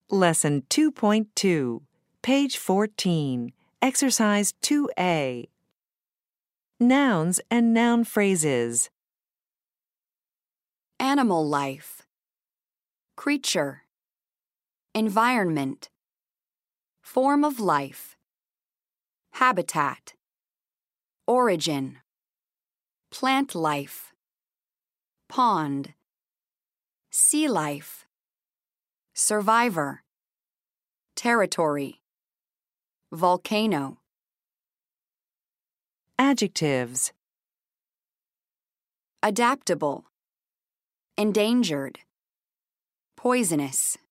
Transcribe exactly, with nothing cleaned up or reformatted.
Lesson two point two, page fourteen, Exercise two A. Nouns and noun phrases. Animal life, creature, environment, form of life, habitat, origin, plant life, pond, sea life, survivor, territory, volcano. Adjectives. Adaptable, endangered, poisonous.